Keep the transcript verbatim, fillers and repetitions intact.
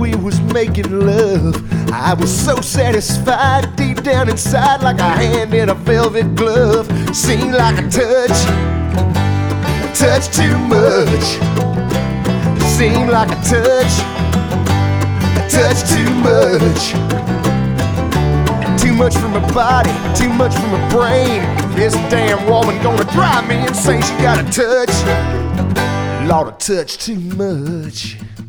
we was making love, I was so satisfied deep down inside, like a hand in a velvet glove. Seemed like a touch, a touch too much. Seemed like a touch, a touch too much. Too much from my body, too much from my brain. This damn woman gonna drive me insane. She got a touch, Lord, a touch too much.